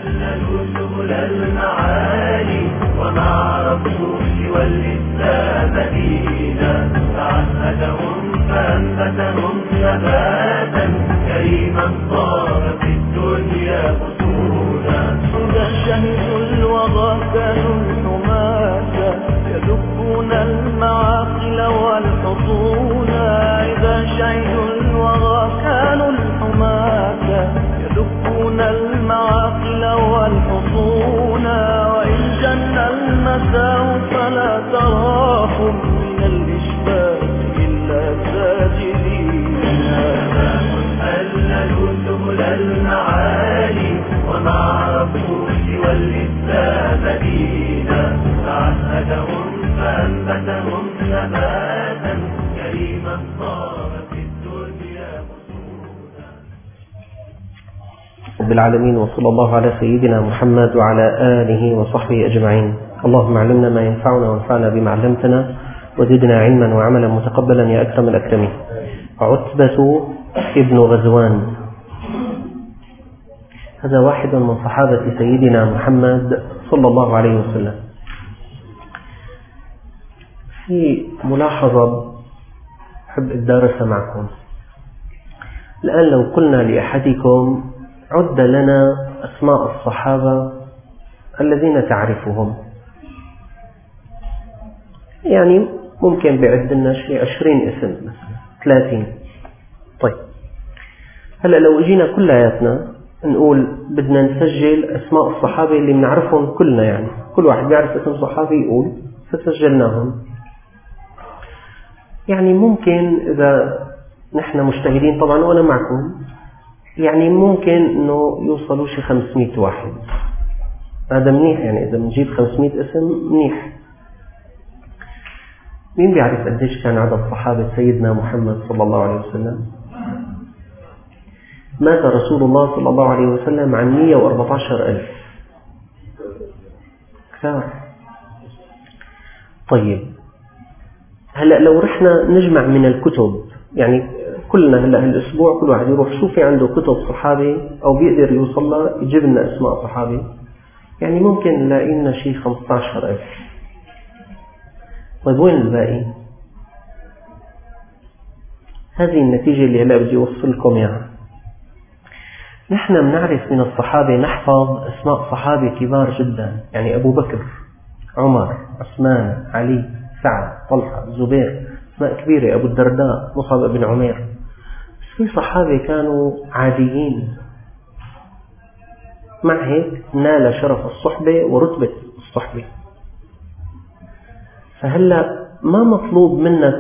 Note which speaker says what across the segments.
Speaker 1: هللوا سبل المعالي وما عرفوا سوى الإسلام دينا، فعهدهم فأنبتهم نباتا كريما صار في الدنيا بطولا.
Speaker 2: شهدوا الوغى كانوا الحماة يدبون المعاقل والحصون، إذا شهدوا الوغى كانوا الحماة يدبون المعاقل والحصون، وإن جن المساء فلا تراهم من الإشباه إلا ساجدين.
Speaker 1: هللوا سبل المعالي وما عرفوا سوى الإسلام دينا، فعهدهم فأنبتهم نباتا كريما صار في الدنيا بطولا.
Speaker 3: رب العالمين، وصلى الله على سيدنا محمد وعلى آله وصحبه أجمعين. اللهم علمنا ما ينفعنا وانفعنا بما علمتنا وزدنا علما وعملا متقبلا يا أكرم الأكرمين. عتبة ابن غزوان هذا واحد من صحابة سيدنا محمد صلى الله عليه وسلم. في ملاحظة أحب أدارسها معكم. الآن لو قلنا لأحدكم عد لنا أسماء الصحابة الذين تعرفهم، يعني ممكن بعد لنا شيء 20 اسم مثلا 30. طيب هلأ لو اجينا كلياتنا نقول بدنا نسجل أسماء الصحابة اللي بنعرفهم كلنا، يعني كل واحد بيعرف اسم صحابي يقول، فسجلناهم. يعني ممكن إذا نحن مجتهدين طبعا وأنا معكم، يعني ممكن إنه يوصلوا شي 500 واحد. هذا منيح، يعني إذا بنجيب 500 اسم منيح. مين بيعرف قديش كان عدد صحابة سيدنا محمد صلى الله عليه وسلم؟ مات رسول الله صلى الله عليه وسلم عن 114,000 كثار. طيب هلأ لو رحنا نجمع من الكتب، يعني كلنا هلأ هالأسبوع كل واحد يروح شو في عنده كتب صحابي أو بيقدر يوصل لها يجيب لنا أسماء صحابي، يعني ممكن نلاقي لنا شيء 15,000. طيب وين الباقي؟ هذه النتيجة اللي هلأ بدي أوصل لكم إياها. نحن بنعرف من الصحابة، نحفظ أسماء صحابة كبار جدا، يعني أبو بكر، عمر، عثمان، علي، سعد، طلحة، زبير، أسماء كبيرة، أبو الدرداء، مصعب بن عمير. بس في صحابة كانوا عاديين، مع هيك نال شرف الصحبة ورتبة الصحبة. فهلأ ما مطلوب منا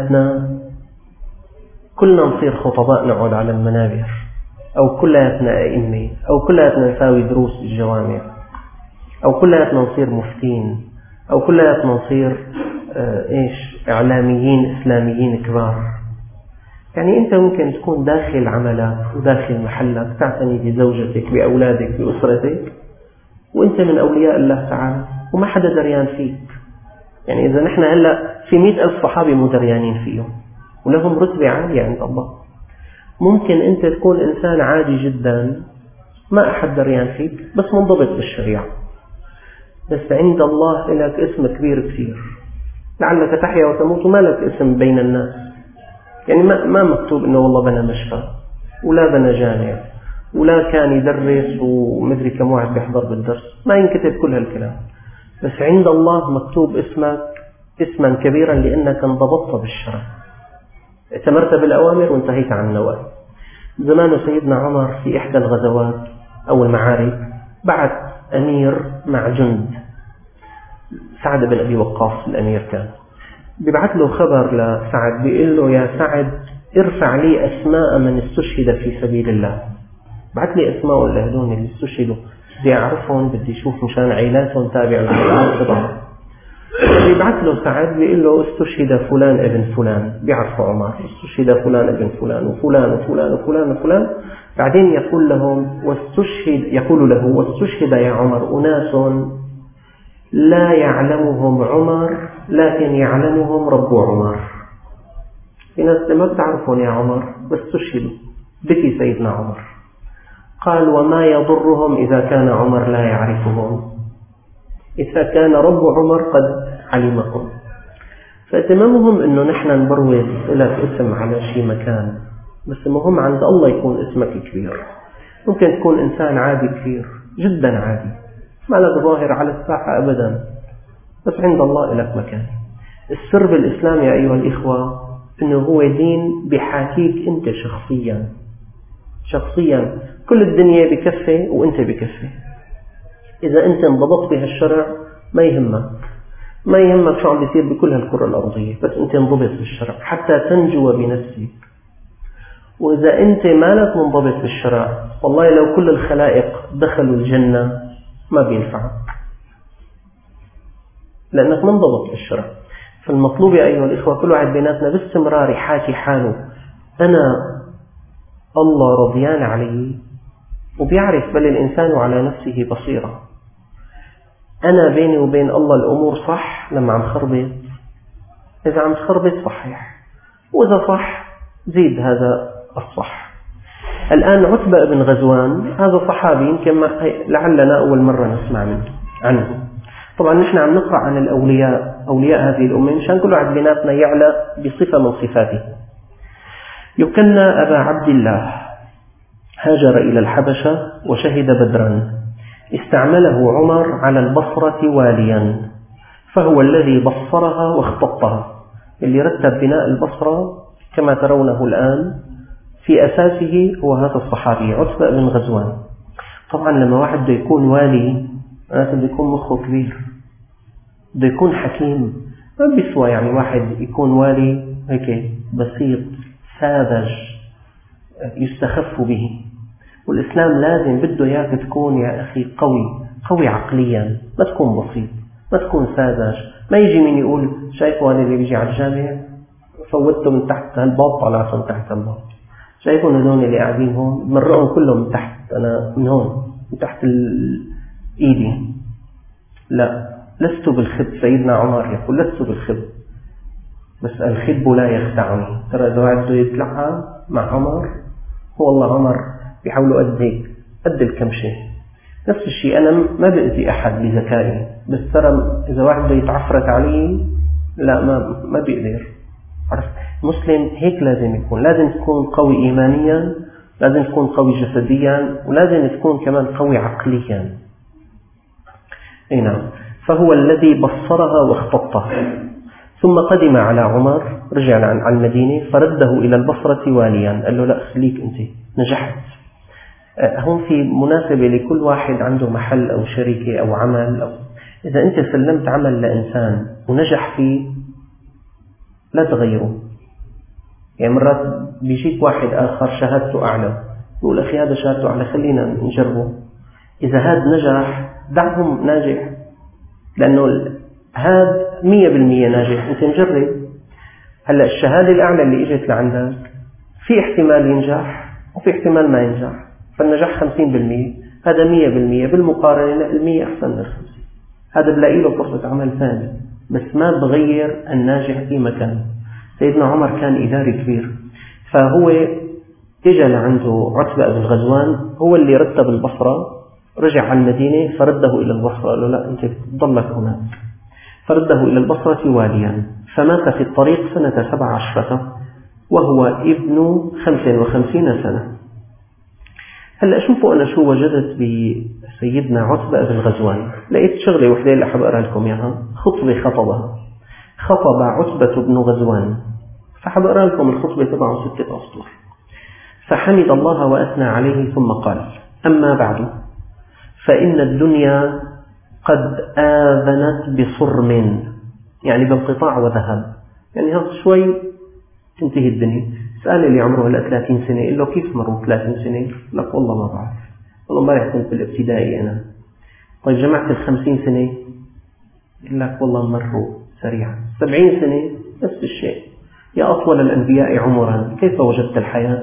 Speaker 3: كلنا نصير خطباء نقعد على المنابر، أو كلياتنا أئمة، أو كلياتنا نساوي دروس بالجوامع، أو كلياتنا نصير مفتين، أو كلياتنا نصير إعلاميين إسلاميين كبار. يعني أنت ممكن تكون داخل عملك وداخل محلك تعتني بزوجتك بأولادك بأسرتك، وأنت من أولياء الله تعالى وما حدا دريان فيك. يعني إذا نحن هلأ في 100,000 صحابي مدريانين فيهم ولهم رتبة عالية عند الله، ممكن أنت تكون إنسان عادي جدا ما أحد دريان فيك بس منضبط بالشريعة، بس عند الله لك اسم كبير كثير، لعلك تحيا وتموت وما لك اسم بين الناس. يعني ما مكتوب إنه والله بنى مشفى ولا بنى جامع ولا كان يدرس ومدري كم واحد بيحضر بالدرس، ما ينكتب كل هالكلام، بس عند الله مكتوب اسمك اسما كبيرا لأنك انضبطت بالشرع، ائتمرت بالأوامر وانتهيت عن النواهي. زمان سيدنا عمر في إحدى الغزوات أو المعارك بعث أمير مع جند، سعد بن أبي وقاص الأمير كان، بيبعث له خبر لسعد بيقول له يا سعد ارفع لي أسماء من استشهد في سبيل الله، بعث لي أسماء الهدون اللي استشهدوا، بدي أعرفهم، بدي أشوف مشان عيلاتهم تابع العائلات طبعا. بيبعث له سعد بيقول له استشهد فلان ابن فلان، بيعرفوا عمر، استشهد فلان ابن فلان وفلان وفلان وفلان وفلان. بعدين يقول له واستشهد يا عمر أناس لا يعلمهم عمر لكن يعلمهم رب عمر. في ناس ما بتعرفهم يا عمر بس استشهدوا. بكي سيدنا عمر قال وما يضرهم إذا كان عمر لا يعرفهم، إذا كان رب عمر قد علمهم. فاهتمامهم أنه نحن نبروز لك اسم على شيء مكان، بس المهم عند الله يكون اسمك كبير. ممكن تكون إنسان عادي كثير جدا عادي، ما لك ظاهر على الساحة أبدا، بس عند الله لك مكان. السر بالإسلام يا أيها الإخوة أنه هو دين بحاكيك أنت شخصيا. كل الدنيا بكفة وأنت بكفة. إذا أنت انضبطت بهالشرع ما يهمك شو عم بيصير بكل هالكرة الأرضية، بس أنت انضبط بالشرع حتى تنجو بنفسك. وإذا أنت مالك منضبط بالشرع، والله لو كل الخلائق دخلوا الجنة ما بينفعك، لأنك منضبط بالشرع. فالمطلوب يا أيها الإخوة كل واحد بيناتنا باستمرار يحاكي حاله أنا الله رضيان علي، وبيعرف بل الإنسان على نفسه بصيرة. أنا بيني وبين الله الأمور صح لما عم خربط، إذا عم تخربط صحيح، وإذا صح زيد هذا الصح. الآن عتبة بن غزوان هذا صحابي يمكن لعلنا أول مرة نسمع عنه. طبعا نحن عم نقرأ عن أولياء هذه الأمة مشان كل واحد بيناتنا يعلى بصفة من صفاته. يكنى أبا عبد الله، هاجر إلى الحبشة وشهد بدرا، استعمله عمر على البصرة واليا، فهو الذي بصرها واختطها، اللي رتب بناء البصرة كما ترونه الآن في أساسه هو هذا الصحابي عتبة بن غزوان. طبعا لما واحد بده يكون والي بده يكون مخه كبير، بده يكون حكيم. ما بيسوى يعني واحد يكون والي هيك بسيط ساذج يستخف به. والإسلام لازم بده إياك تكون يا أخي قوي عقليا، ما تكون بسيط، ما تكون ساذج. ما يجي من يقول شايفوا هذا اللي بيجي على الجامع فوتته من تحت هالباب طلعته من تحت الباب، شايفوا هذول اللي قاعدين هون مرقهم كلهم من تحت، أنا من هون من تحت إيدي. لا، لست بالخب. سيدنا عمر يقول لست بالخب، بس الخب لا يخدعني. ترى إذا واحد بده يتلعب مع عمر، هو الله عمر بيحاولوا قد الكمشة. نفس الشيء أنا ما بأذي أحد بذكائي، بس ترى إذا واحد بده يتعفرت عليه لا ما بيقدر. عرفت؟ مسلم هيك لازم يكون، لازم تكون قوي إيمانيا، لازم تكون قوي جسديا، ولازم تكون كمان قوي عقليا. أي نعم. فهو الذي بصرها واختطها. ثم قدم على عمر، رجع عن المدينة فرده إلى البصرة واليا، قال له لا خليك أنت نجحت. هون في مناسبة لكل واحد عنده محل أو شركة أو عمل، إذا أنت سلمت عمل لإنسان ونجح فيه لا تغيره. يعني مرات بيجيك واحد آخر شهادته أعلى، يقول أخي هذا شهادته أعلى خلينا نجربه. إذا هذا نجح دعهم ناجح، لأنه هذا 100% ناجح، أنت نجرب. هلأ الشهادة الأعلى اللي إجت لعندك في احتمال ينجح وفي احتمال ما ينجح، فالنجاح 50%، هذا 100%. بالمقارنة 100 أحسن من 50. هذا بلاقي له فرصة عمل ثاني، بس ما بغير الناجح في مكانه. سيدنا عمر كان إداري كبير، فهو إجا لعنده عتبة بن غزوان، هو اللي رتب البصرة، رجع على المدينة فرده إلى البصرة، قال له لا أنت تضلك هناك. فرده إلى البصرة واليا، فمات في الطريق سنة 17 وهو ابن 55 سنة. هلأ شوفوا أنا شو وجدت بسيدنا عتبة بن غزوان. لقيت شغلة وحدة اللي أحب أقرأ لكم إياها، خطبة خطبها. خطب عتبة بن غزوان، فحب أقرأ لكم الخطبة تبعه 6 أسطر. فحمد الله وأثنى عليه ثم قال: أما بعد، فإن الدنيا قد آذنت بصرم، يعني بانقطاع وذهب. يعني هذا شوي تنتهي الدنيا. سأل اللي عمره هلا 30 سنة، قل له كيف مروا 30 سنة؟ لك والله ما بعرف، والله امبارح كنت بالابتدائي أنا. طيب جمعت 50 سنة؟ قل لك والله مروا سريعا. 70 سنة نفس الشيء. يا أطول الأنبياء عمرا كيف وجدت الحياة؟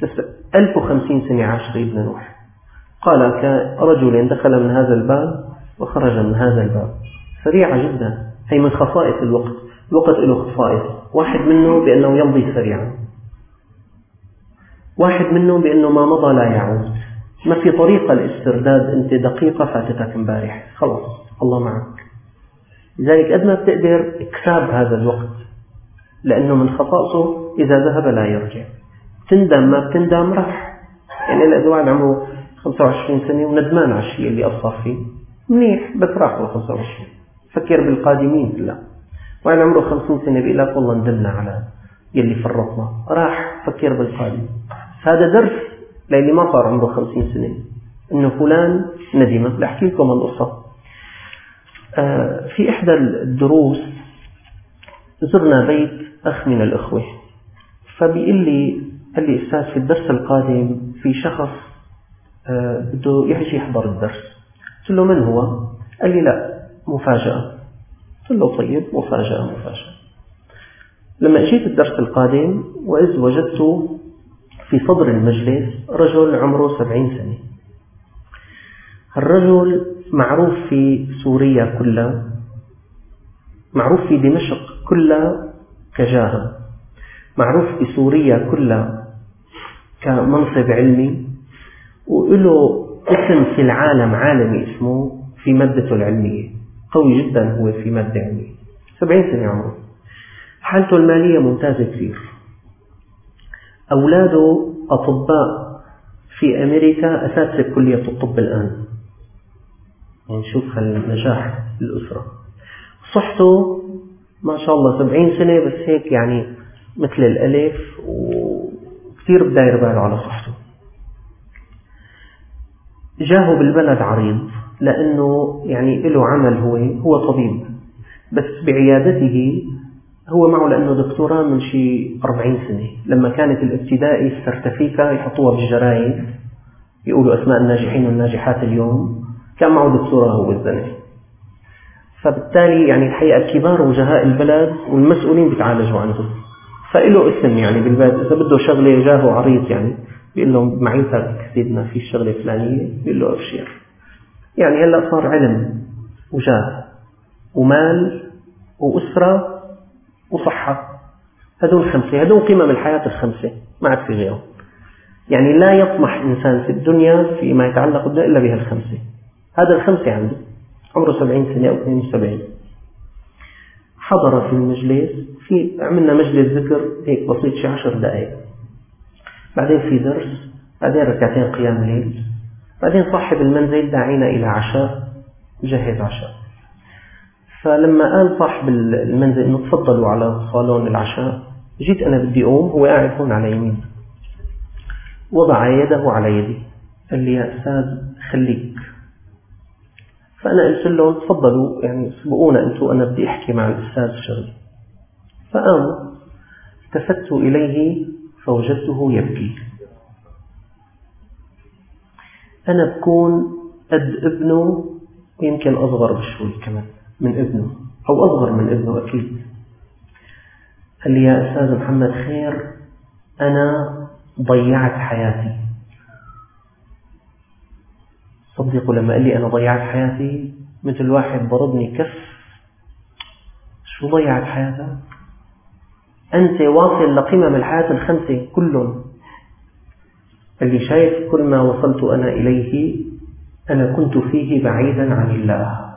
Speaker 3: 1050 سنة عاش سيدنا نوح. قال كرجل دخل من هذا الباب وخرج من هذا الباب. سريعة جدا. هي من خصائص الوقت. الوقت له خصائص، واحد منه بأنه يمضي سريعا، واحد منه بأنه ما مضى لا يعود. ما في طريقة لاسترداد. أنت دقيقة فاتتك امبارح، خلاص الله معك. لذلك قد ما بتقدر اكساب هذا الوقت، لأنه من خصائصه إذا ذهب لا يرجع. تندم ما بتندم راح. يعني إذا واحد عمره 25 سنة وندمان على الشيء اللي قصر فيه منيح، بس راح 25. فكر بالقادمين. لا، واحد عمره 50 سنة بيقول لك والله ندمنا على يلي فرطنا، راح فكر بالقادم. هذا درس للي ما صار عمره 50 سنة، إنه فلان ندم. بحكي لكم القصة. في إحدى الدروس زرنا بيت أخ من الأخوة، فبيقول لي قال لي أستاذ في الدرس القادم في شخص بده يجي يحضر الدرس. قلت له من هو؟ قال لي لا مفاجأة. قلت له طيب مفاجأة. لما أجيت الدرس القادم وإذ وجدت في صدر المجلس رجل عمره 70 سنة. الرجل معروف في سوريا كلها، معروف في دمشق كلها كجاهل، معروف في سوريا كلها كمنصب علمي، وله اسم في العالم عالمي اسمه في مادته العلمية، قوي جدا هو في مادة علمية. 70 سنة عمره، حالته المالية ممتازة كثير، أولاده أطباء في أمريكا، أساتذة كلية الطب الآن. يعني شوف هالنجاح الأسرة. صحته ما شاء الله 70 سنة بس هيك يعني مثل الألف، وكثير بداير باله على صحته. جاهه بالبلد عريض لأنه يعني له عمل، هو طبيب، بس بعيادته هو معه لأنه دكتوراه من شي 40 سنة. لما كانت الابتدائي السرتفيكة يحطوها بالجرايد يقولوا أسماء الناجحين والناجحات اليوم، كان معه دكتوراه هو الزلمة. فبالتالي يعني الحقيقة كبار وجهاء البلد والمسؤولين بيتعالجوا عنده، فإله اسم يعني بالبلد. إذا بده شغلة جاهه عريض يعني بيقول لهم معيتك سيدنا في الشغلة الفلانية، بيقول له أبشر. يعني هلأ صار علم وجاه ومال وأسرة وصحة، هدول 5، هدول قمم الحياة ال5، ما عاد في غيرهم. يعني لا يطمح إنسان في الدنيا فيما يتعلق بالدنيا إلا بها 5. هذا 5 عنده، عمره 70 سنة أو 72. حضر في المجلس، عملنا مجلس ذكر هيك بسيط شي 10 دقائق، بعدين في درس، بعدين ركعتين قيام ليل، بعدين صاحب المنزل داعينا إلى عشاء، جهز عشاء. فلما قال صاحب المنزل إنه تفضلوا على صالون العشاء، جيت أنا بدي أقوم، هو قاعد هون على يمين، وضع يده على يدي، قال لي يا أستاذ خليك. فأنا قلت له تفضلوا يعني سبقونا أنتوا، أنا بدي أحكي مع الأستاذ شغلي. فقام، التفت إليه فوجدته يبكي. أنا بكون قد ابنه، يمكن أصغر بشوي كمان من ابنه، أو أصغر من ابنه أكيد. قال لي يا أستاذ محمد خير، أنا ضيعت حياتي. صدقوا لما قال لي أنا ضيعت حياتي مثل واحد ضربني كف. شو ضيعت حياتك؟ أنت واصل لقمم الحياة ال5 كلهم. اللي شايف كل ما وصلت أنا إليه أنا كنت فيه بعيدا عن الله.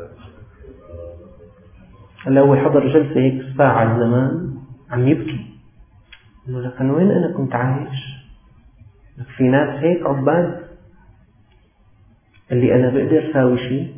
Speaker 3: هلا هو حضر جلسة هيك ساعة زمان عم يبكي، إنه لكن وين أنا كنت عايش؟ في ناس هيك عباد، اللي أنا بقدر ساوي شيء.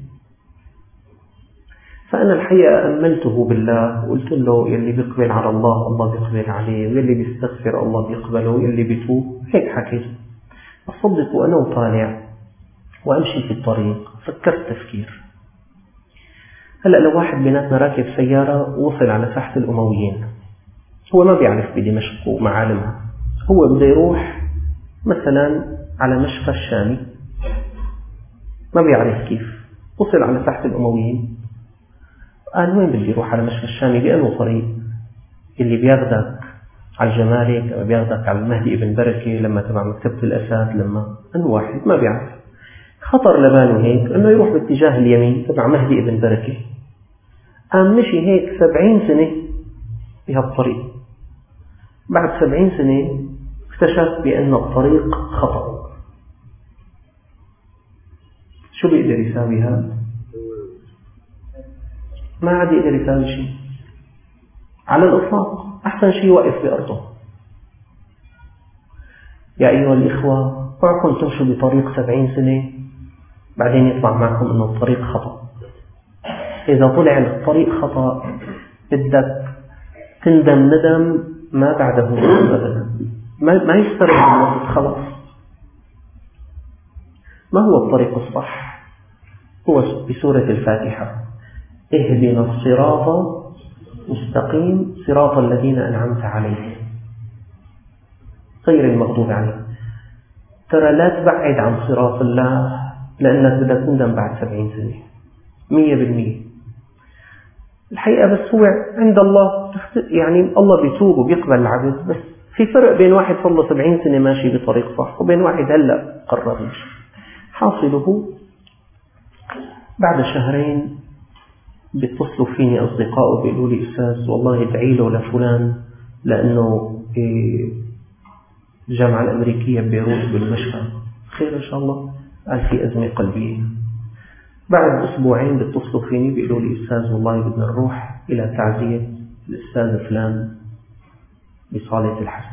Speaker 3: فأنا الحقيقة أملته بالله وقلت له يلي بيقبل على الله الله بيقبل عليه، ويلي بيستغفر الله بيقبله، ويلي بيتوب. هيك حكيت. أصدق وأنا وطالع وأمشي في الطريق فكرت تفكير. هلأ لو واحد بيناتنا راكب سيارة وصل على ساحة الأمويين، هو ما بيعرف بدمشق ومعالمها، هو بده يروح مثلا على مشفى الشامي، ما بيعرف كيف. وصل على ساحة الأمويين، قال وين بدي يروح على مشفى الشامي؟ بأنه طريق اللي بياخدك على الجمالك أو بياخدك على المهدي ابن بركة لما تبع مكتبة الأسد، لما أنه واحد ما بيعرف. خطر لباله هيك أنه يروح باتجاه اليمين تبع مهدي ابن بركة. قام مشي هيك 70 سنة بهالطريق. بعد 70 سنة اكتشف بأن الطريق خطأ. شو بيقدر يساوي هذا؟ ما عاد يقدر يساوي شيء على الإطلاق. أحسن شيء واقف بأرضه. يا أيها الإخوة، معكم تمشوا بطريق 70 سنة بعدين يطلع معكم أنه الطريق خطأ. إذا طلع الطريق خطأ بدك تندم ندم ما بعده أبدا، ما يسترعب الوقت خلاص. ما هو الطريق الصح؟ هو بسورة الفاتحة: اهدنا الصراط مستقيم صراط الذين أنعمت عليهم غير المغضوب عليهم. ترى لا تبعد عن صراط الله، لأنك بدك تندم بعد 70 سنة 100%. الحقيقة بس هو عند الله يعني الله بيتوب وبيقبل العبد، بس في فرق بين واحد صار له 70 سنة ماشي بطريق صح وبين واحد هلأ قرر يمشي. حاصله بعد شهرين بيتصلوا فيني أصدقائه بيقولوا لي: أستاذ والله ادعي له لفلان لأنه الجامعة الأمريكية ببيروت بالمشفى. خير إن شاء الله. قال: في أزمة قلبية. بعد أسبوعين بيتصلوا فيني بيقولوا لي: أستاذ والله بدنا نروح إلى تعزية الأستاذ فلان بصالة الحسن.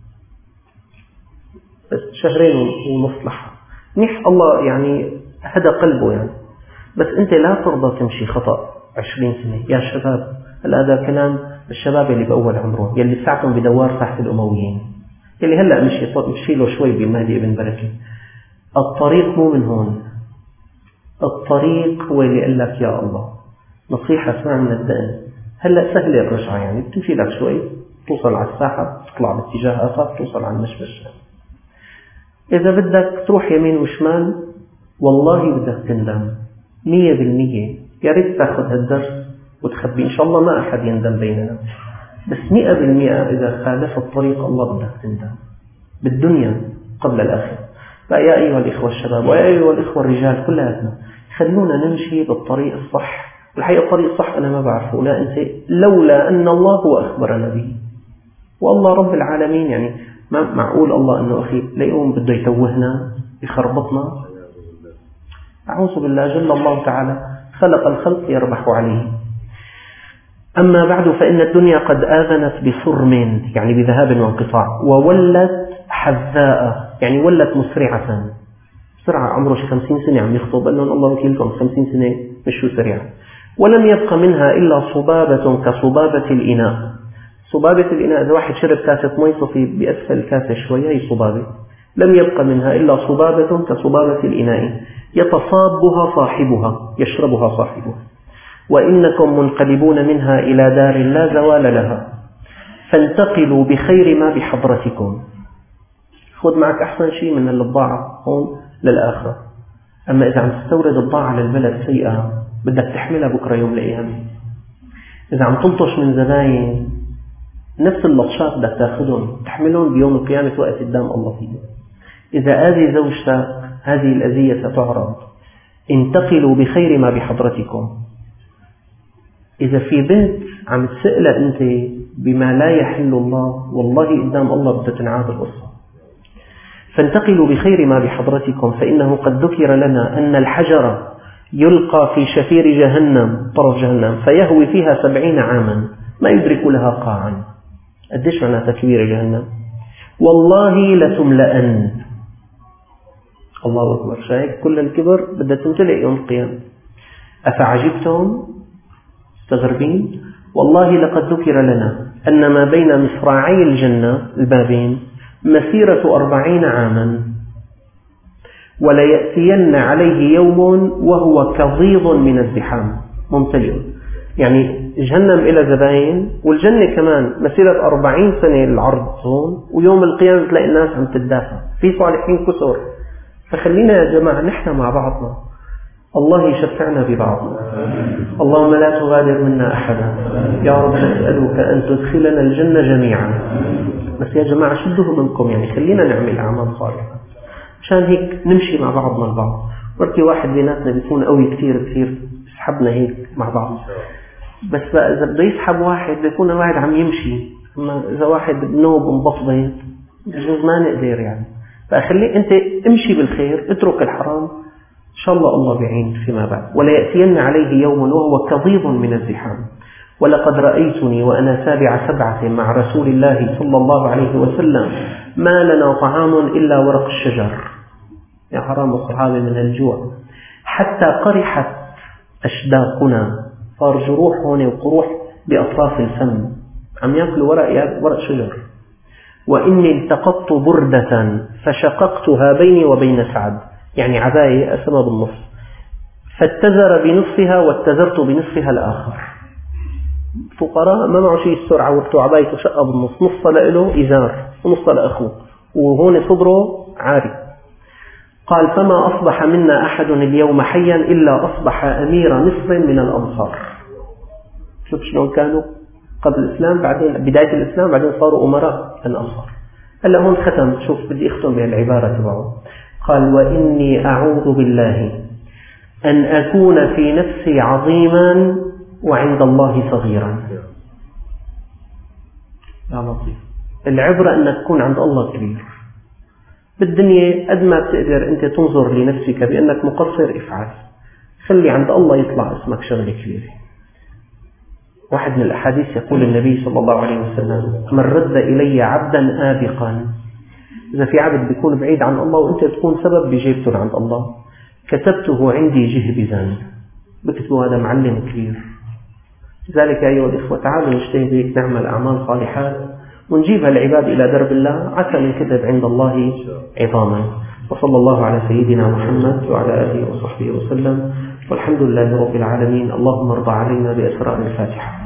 Speaker 3: بس شهرين ونصلحها منيح. الله يعني هدى قلبه يعني. بس أنت لا ترضى تمشي خطأ 20 سنة يا شباب. هذا كلام الشباب اللي بأول عمره، يلي ساعتهم بدوار ساحة الأمويين، يلي هلأ مشي له شوي بمهدي ابن بركة. الطريق مو من هون. الطريق هو اللي قال لك: يا الله نصيحة اسمع من الدقن. هلأ سهلة الرجعة، يعني بتمشي لك شوي توصل على الساحة، تطلع باتجاه آخر توصل على المشبش. إذا بدك تروح يمين وشمال والله بدك تندم 100%. يا ريت تاخذ هالدرس وتخبي، إن شاء الله ما أحد يندم بيننا، بس 100% إذا خالف الطريق الله بدك تندم بالدنيا قبل الآخرة. فيا أيها الإخوة الشباب ويا أيها الإخوة الرجال كلنا خلونا نمشي بالطريق الصح. الحقيقة الطريق الصح أنا ما بعرفه، لا أنت، لولا أن الله هو أخبرنا به. والله رب العالمين يعني ما معقول الله أنه أخي ليقوم بده يتوهنا يخربطنا. أعوذ بالله. جل الله تعالى خلق الخلق يربح عليه. أما بعد فإن الدنيا قد آذنت بصرم، يعني بذهاب وانقطاع، وولت حذاء، يعني ولت مسرعة. سرعة عمره 50 سنة عم يخطب، قال لهم الله وكيلكم 50 سنة مشوا سريعا. ولم يبق منها إلا صبابة كصبابة الإناء. صبابة الإناء إذا واحد شرب كاسة مي صفي بأسفل الكاسة شوية هي صبابة. لم يبق منها إلا صبابة كصبابة الإناء يتصابها صاحبها، يشربها صاحبها. وإنكم منقلبون منها إلى دار لا زوال لها، فانتقلوا بخير ما بحضرتكم. خذ معك أحسن شيء من البضاعة هون للآخرة. أما إذا عم تستورد البضاعة للبلد سيئة بدك تحملها بكرة يوم الأيام. إذا عم تلطش من زباين نفس اللطشات بدك تأخذهم تحملهم بيوم القيامة وقت قدام الله فيه. إذا آذي زوجتك هذه الأذية ستعرض. انتقلوا بخير ما بحضرتكم. إذا في بنت عم تسألها أنت بما لا يحل الله، والله قدام الله بدها تنعاد القصة. فانتقلوا بخير ما بحضرتكم، فإنه قد ذكر لنا أن الحجر يلقى في شفير جهنم، طرف جهنم، فيهوي فيها 70 عاما ما يدرك لها قاعا. قديش معنى تكبير جهنم؟ والله لتملأن. الله أكبر. شايف كل الكبر بدها تمتلئ يوم القيامة. أفعجبتم مستغربين؟ والله لقد ذكر لنا أن ما بين مصراعي الجنة البابين مسيرة 40 عاما، وليأتين عليه يوم وهو كظيظ من الزحام ممتلئ. يعني جهنم إلى زباين، والجنة كمان مسيرة 40 سنة العرض هون، ويوم القيامة تلاقي الناس عم تدافع في صالحين كثر. فخلينا يا جماعة نحن مع بعضنا، الله يشفعنا ببعضنا. اللهم لا تغادر منا أحدا يا رب، نسألك أن تدخلنا الجنة جميعا. بس يا جماعة شدوه منكم، يعني خلينا نعمل أعمال صالحة عشان هيك نمشي مع بعضنا البعض. وركي واحد بيناتنا بيكون قوي كثير يسحبنا هيك مع بعض. بس بقى إذا بده يسحب واحد بيكون واحد عم يمشي، أما إذا واحد بنوب ومبطبط بجوز ما نقدر يعني. فخلي أنت امشي بالخير، اترك الحرام، إن شاء الله بعين فيما بعد. ولا يأتين عليه يوم وهو كظيظ من الزحام ولقد رأيتني وأنا سابع 7 مع رسول الله صلى الله عليه وسلم ما لنا طعام إلا ورق الشجر، يا حرام الصحابة من الجوع، حتى قرحت أشداقنا، صار جروح هون وقروح بأطراف الفم، عم يأكلوا ورق شجر. وإني التقطت بردة فشققتها بيني وبين سعد، يعني عباية أسمى بالنص، فاتزر بنصفها واتزرت بنصفها الآخر. فقراء ما معه شيء السرعة، وقتوا عبايته شقة بالنص، نص له إزار ونص لأخوه، وهون صدره عاري. قال فما أصبح منا أحد اليوم حيا إلا أصبح أمير مصر من الأنصار. شوف شلون كانوا قبل الإسلام، بعدين بداية الإسلام، بعدين صاروا أمراء الأنصار. هلا هون ختم، شوف بدي أختم بهالعبارة تبعه. قال وإني أعوذ بالله أن أكون في نفسي عظيما وعند الله صغيرا. يا لطيف، العبرة أنك تكون عند الله كبير. بالدنيا قد ما بتقدر أنت تنظر لنفسك بأنك مقصر، افعل، خلي عند الله يطلع اسمك شغلة كبيرة. واحد من الأحاديث يقول النبي صلى الله عليه وسلم من رد إلي عبدا آبقا، إذا في عبد بيكون بعيد عن الله وأنت تكون سبب بجيبته عند الله، كتبته عندي جهبذا، بكتبه هذا معلم كبير. لذلك أيها الإخوة تعالوا نجتهد نعمل أعمال صالحات ونجيبها العباد إلى درب الله، عسى من كتب عند الله عظاما. وصلى الله على سيدنا محمد وعلى آله وصحبه وسلم، والحمد لله رب العالمين. اللهم ارضى علينا بأسرار الفاتحة.